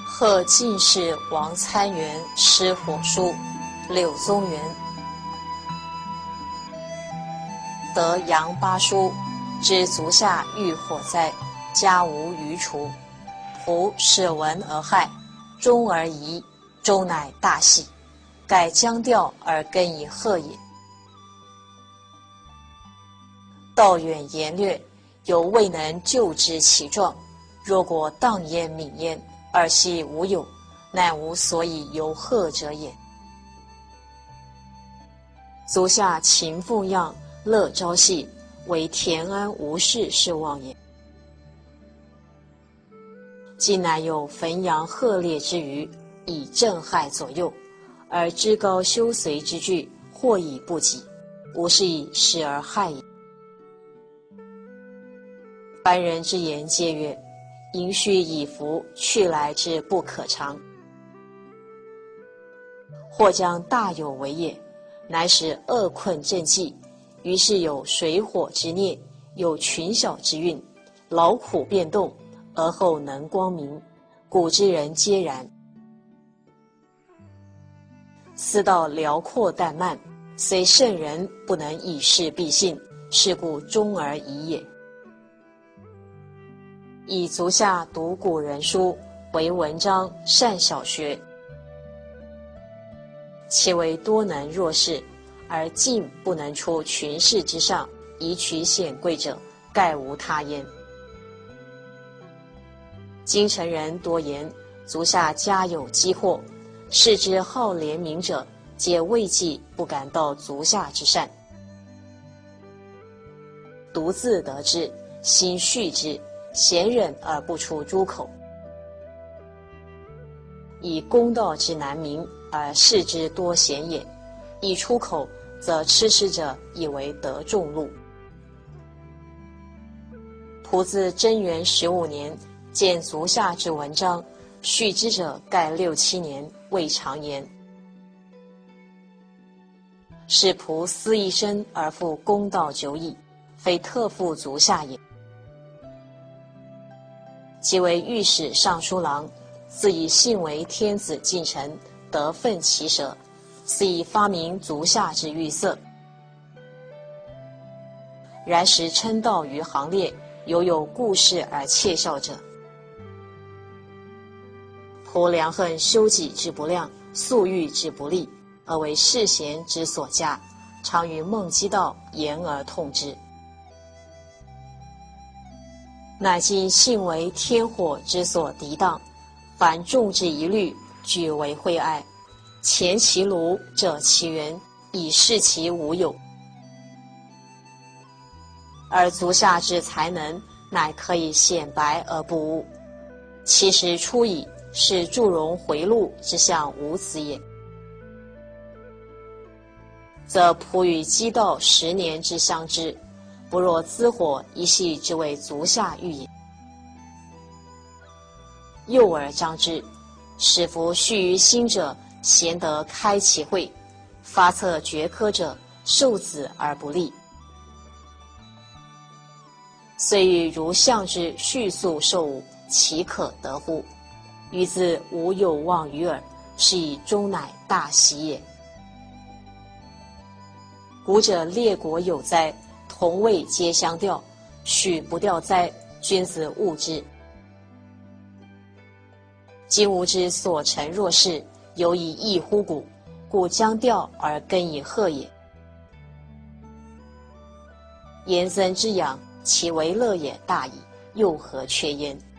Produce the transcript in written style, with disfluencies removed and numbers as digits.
贺进士王参元失火书，柳宗元。得杨八书，知足下遇火灾，家无余除。仆使闻而骇，终而疑，终乃大喜，改将调而更以贺也。道远言略，犹未能救之其状。若果荡焉泯焉，而系无有，乃无所以由贺者也。足下勤奉养，乐朝夕，为田安无事是望也。今乃有汾阳鹤烈之余，以震撼左右，而知高修随之具，或已不及，无是以失而害也。凡人之言皆曰：盈虚以服，去来之不可长。或将大有为也，乃使恶困正济，于是有水火之孽，有群小之运，劳苦变动，而后能光明，古之人皆然。斯道辽阔但慢，虽圣人不能以事必信，是故终而已也。以足下读古人书，为文章，善小学，其为多能弱士，而进不能出群士之上，以取显贵者，概无他焉。京城人多言，足下家有积祸，视之好怜悯者，皆畏忌不敢到足下之善。独自得之，心恤之，咸忍而不出诸口，以公道之难明，而士之多贤也。一出口，则痴痴者以为得众禄。仆自贞元15年，见足下之文章，续之者盖6、7年，未尝言。是仆思一生而复公道久矣，非特附足下也。即为御史尚书郎，自以信为天子近臣，得奋其舌，是以发明足下之欲色。然时称道于行列，犹有故事而窃笑者。仆良恨修己之不量，素欲之不利，而为世贤之所加，常于孟畿道言而痛之。乃今信为天火之所涤荡，凡众之一律，俱为惠爱。前其庐者其源，以示其无有。而足下之才能，乃可以显白而不污。其实出矣，是祝融回路之象无此也。则仆与畿道10年之相知，不若滋火一系之为足下欲也。幼而张之，使夫蓄于心者，贤得开其慧；发策绝科者，受子而不利。虽欲如象之迅速受武，岂可得乎？余自无有望于耳，是以终乃大喜也。古者列国有灾，同位皆相吊，许不吊灾，君子恶之。今吾之所成若是，犹以异乎古，故将吊而更以贺也。言僧之养，其为乐也大矣，又何缺焉？